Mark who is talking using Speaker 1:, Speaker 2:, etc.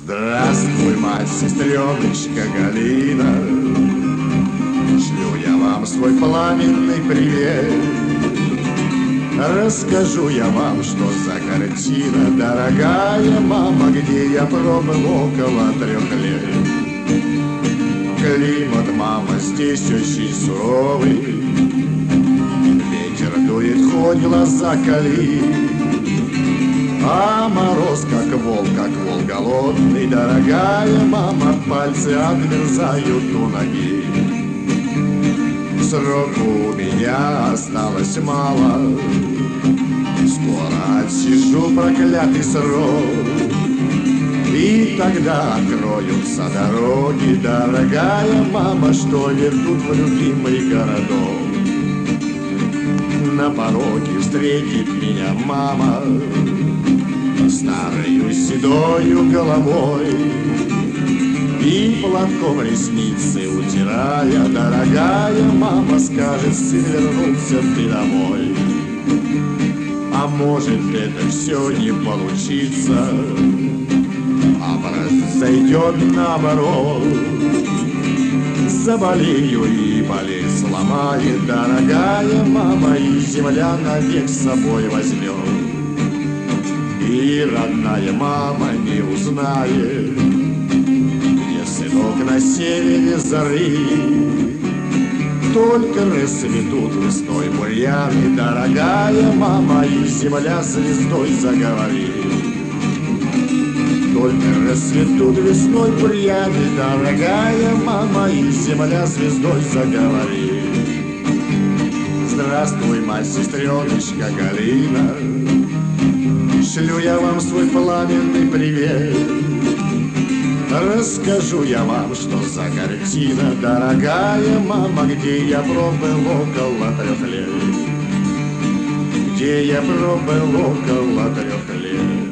Speaker 1: Здравствуй, мать, сестреночка Галина, шлю я вам свой пламенный привет. Расскажу я вам, что за картина, дорогая мама, где я пробыл около 3 лет. Климат, мама, здесь очень суровый, ветер дует, хоть глаза кали. А мороз, как вол голодный, дорогая мама, пальцы отмерзают у ноги. Сроку у меня осталось мало, скоро отсижу проклятый срок, и тогда откроются дороги, дорогая мама, что ведут в любимый городок. На пороге встретит меня мама старою седою головой, и платком ресницы утирая, дорогая мама, скажет: сын, вернулся ты домой. А может, это все не получится, а произойдет наоборот. Заболею и болезнь сломает, дорогая мама, и земля навек с собой возьмет. И родная мама не узнает, где сынок на севере зарыт. Только расцветут весной бурьяны, дорогая мама, и земля звездой заговорит. Только расцветут весной бурьяны, дорогая мама, и земля звездой заговорит. Здравствуй, мать, сестреночка Галина, шлю я вам свой пламенный привет. Расскажу я вам, что за картина, дорогая мама, где я пробыл около 3 лет. Где я пробыл около 3 лет.